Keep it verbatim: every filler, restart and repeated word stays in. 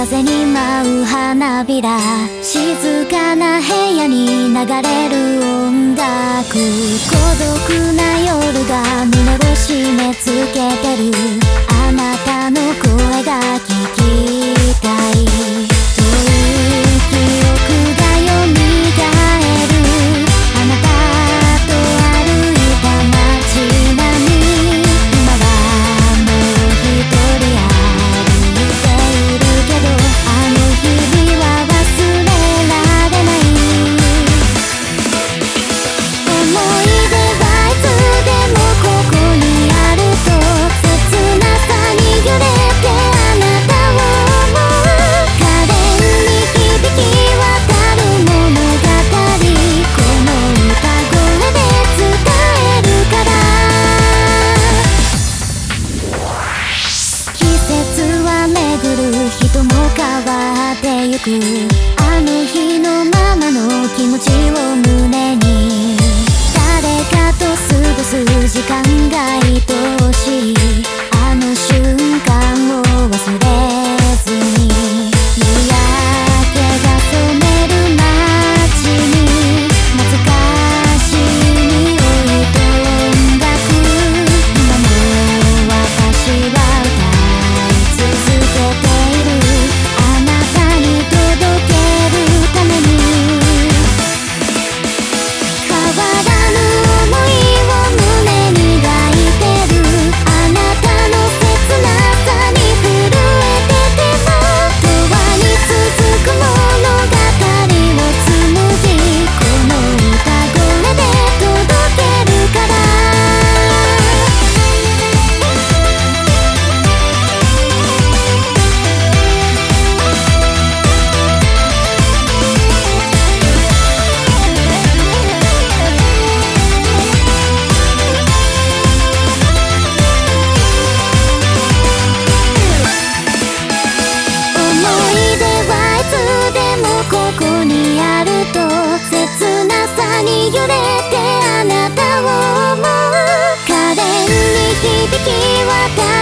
風に舞う花びら、静かな部屋に流れる音楽、孤独な夜が胸を締め付けてる。あなたの声が聞きたい。遠い記憶が蘇る。あなたと歩いた街並み、今はもう一人歩いているけど、あの日々は忘れられない。思い出はいつでもここにあると、切なさに揺れてあなたを思う。可憐に響き渡る物語、この歌声で伝えるから。季節は巡る、人も変わってゆく。あの日のままの気持ちを胸に、誰かと過ごす時間が愛おしい。あの瞬間を忘れずに、夕焼けが染める街に、懐かしい匂いと音楽、今も私は歌い続けている。あなたに届けるために、変わらぬ想いを胸に抱いてる。あなたの切なさに震えてても、永遠に続く物語を紡ぎ、この歌声で届けるから。思い出はいつでもここにあると、切なさに揺れてあなたを思う。可憐に響き渡る